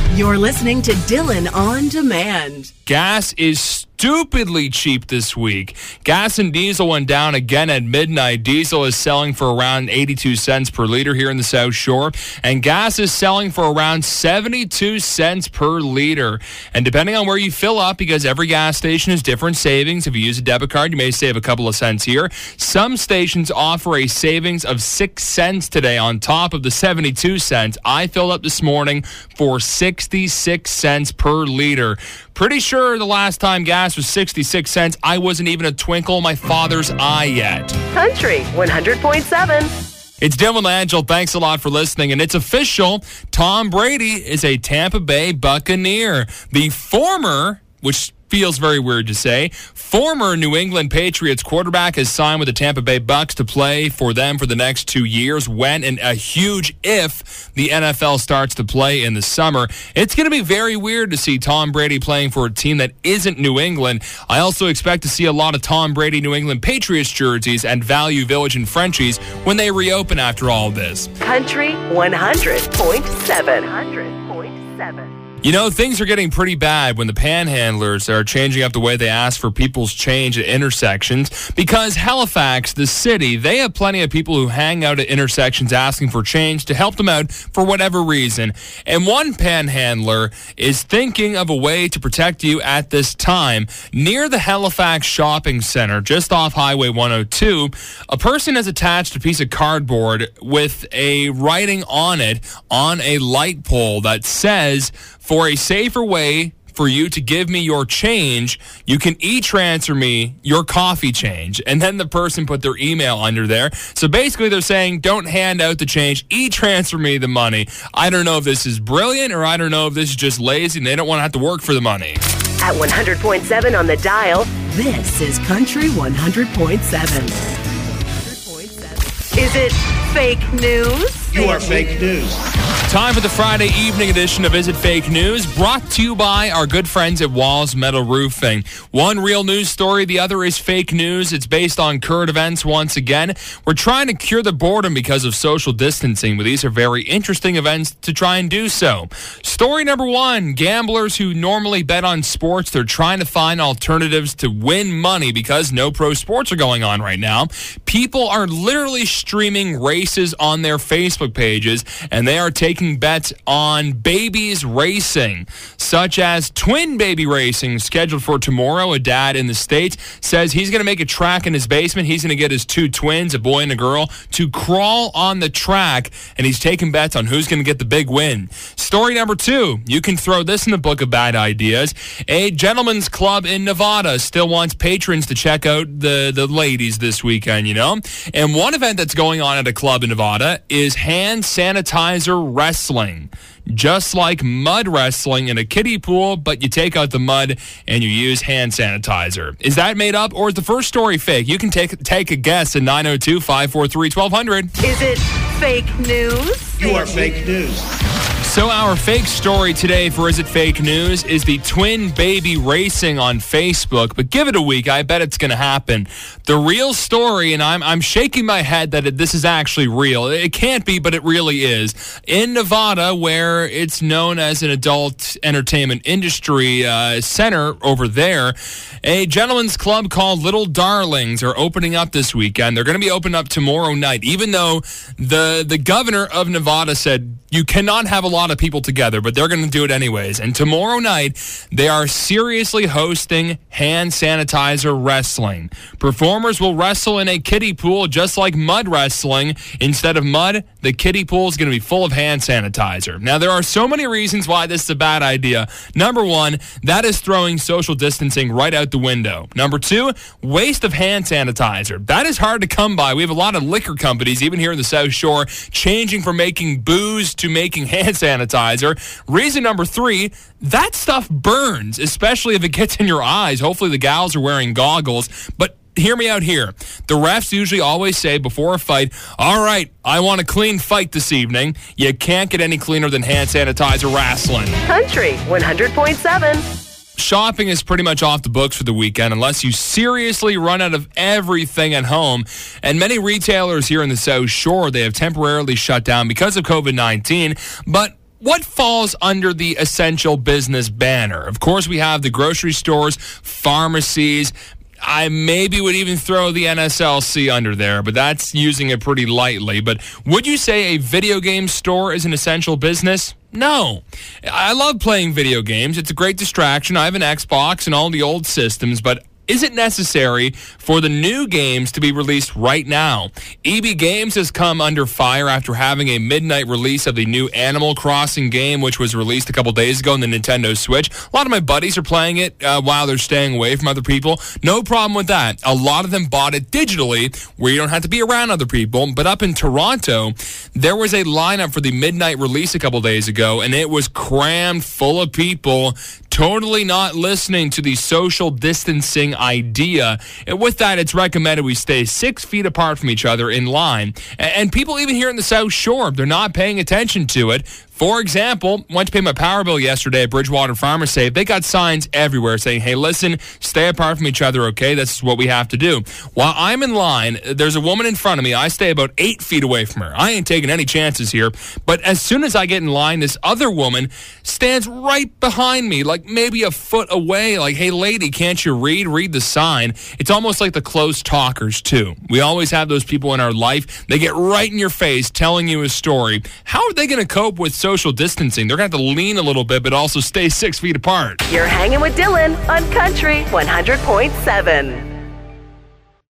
You're listening to Dylan On Demand. Gas is stupidly cheap this week. Gas and diesel went down again at midnight. Diesel is selling for around 82 cents per liter here in the South Shore, and gas is selling for around 72 cents per liter. And depending on where you fill up, because every gas station has different savings. If you use a debit card, you may save a couple of cents here. Some stations offer a savings of 6 cents today on top of the 72 cents. I filled up this morning for 66 cents per liter. Pretty sure the last time gas was 66 cents, I wasn't even a twinkle in my father's eye yet. Country 100.7. It's Dylan Angel. Thanks a lot for listening. And it's official. Tom Brady is a Tampa Bay Buccaneer. The former, which feels very weird to say, former New England Patriots quarterback has signed with the Tampa Bay Bucs to play for them for the next 2 years when, and a huge if, the NFL starts to play in the summer. It's going to be very weird to see Tom Brady playing for a team that isn't New England. I also expect to see a lot of Tom Brady New England Patriots jerseys and Value Village and Frenchies when they reopen after all this. Country 100.7. 100.7. You know, things are getting pretty bad when the panhandlers are changing up the way they ask for people's change at intersections, because Halifax, the city, they have plenty of people who hang out at intersections asking for change to help them out for whatever reason. And one panhandler is thinking of a way to protect you at this time. Near the Halifax Shopping Center, just off Highway 102, a person has attached a piece of cardboard with a writing on it on a light pole that says, "For a safer way for you to give me your change, you can e-transfer me your coffee change." And then the person put their email under there. So basically they're saying, don't hand out the change, e-transfer me the money. I don't know if this is brilliant, or I don't know if this is just lazy and they don't want to have to work for the money. At 100.7 on the dial, this is Country 100.7. Is it fake news? You are fake news. Time for the Friday evening edition of Is It Fake News, brought to you by our good friends at Walls Metal Roofing. One real news story, the other is fake news. It's based on current events once again. We're trying to cure the boredom because of social distancing, but these are very interesting events to try and do so. Story number one, gamblers who normally bet on sports, they're trying to find alternatives to win money because no pro sports are going on right now. People are literally streaming races on their Facebook pages, and they are taking bets on babies racing, such as twin baby racing scheduled for tomorrow. A dad in the States says he's going to make a track in his basement. He's going to get his two twins, a boy and a girl, to crawl on the track, and he's taking bets on who's going to get the big win. Story number two, you can throw this in the book of bad ideas. A gentleman's club in Nevada still wants patrons to check out the ladies this weekend, you know? And one event that's going on at a club in Nevada is hand sanitizer wrestling. Just like mud wrestling in a kiddie pool, but you take out the mud and you use hand sanitizer. Is that made up, or is the first story fake? You can take a guess at 902-543-1200. Is it fake news? You are fake news. So our fake story today for Is It Fake News is the twin baby racing on Facebook. But give it a week. I bet it's going to happen. The real story, and I'm shaking my head that this is actually real. It can't be, but it really is. In Nevada, where it's known as an adult entertainment industry center over there, a gentleman's club called Little Darlings are opening up this weekend. They're going to be opening up tomorrow night, even though the governor of Nevada said you cannot have a lot of people together, but they're going to do it anyways. And tomorrow night, they are seriously hosting hand sanitizer wrestling. Performers will wrestle in a kiddie pool just like mud wrestling. Instead of mud, the kiddie pool is going to be full of hand sanitizer. Now, there are so many reasons why this is a bad idea. Number one, that is throwing social distancing right out the window. Number two, waste of hand sanitizer. That is hard to come by. We have a lot of liquor companies, even here in the South Shore, changing from making booze to making hand sanitizer. Reason number three, that stuff burns, especially if it gets in your eyes. Hopefully the gals are wearing goggles, but hear me out here. The refs usually always say before a fight, all right, I want a clean fight this evening. You can't get any cleaner than hand sanitizer wrestling. Country 100.7. Shopping is pretty much off the books for the weekend unless you seriously run out of everything at home. And many retailers here in the South Shore, they have temporarily shut down because of COVID-19. But what falls under the essential business banner? Of course, we have the grocery stores, pharmacies. I maybe would even throw the NSLC under there, but that's using it pretty lightly. But would you say a video game store is an essential business? No. I love playing video games. It's a great distraction. I have an Xbox and all the old systems, but is it necessary for the new games to be released right now? EB Games has come under fire after having a midnight release of the new Animal Crossing game, which was released a couple days ago on the Nintendo Switch. A lot of my buddies are playing it while they're staying away from other people. No problem with that. A lot of them bought it digitally, where you don't have to be around other people. But up in Toronto, there was a lineup for the midnight release a couple days ago, and it was crammed full of people totally not listening to the social distancing idea. And with that, it's recommended we stay 6 feet apart from each other in line. And people even here in the South Shore, they're not paying attention to it. For example, went to pay my power bill yesterday at Bridgewater PharmaSafe. They got signs everywhere saying, hey, listen, stay apart from each other, okay? That's what we have to do. While I'm in line, there's a woman in front of me. I stay about 8 feet away from her. I ain't taking any chances here. But as soon as I get in line, this other woman stands right behind me, like maybe a foot away. Like, hey, lady, can't you read the sign? It's almost like the close talkers, too. We always have those people in our life. They get right in your face telling you a story. How are they going to cope with social distancing? They're going to have to lean a little bit, but also stay 6 feet apart. You're hanging with Dylan on Country 100.7.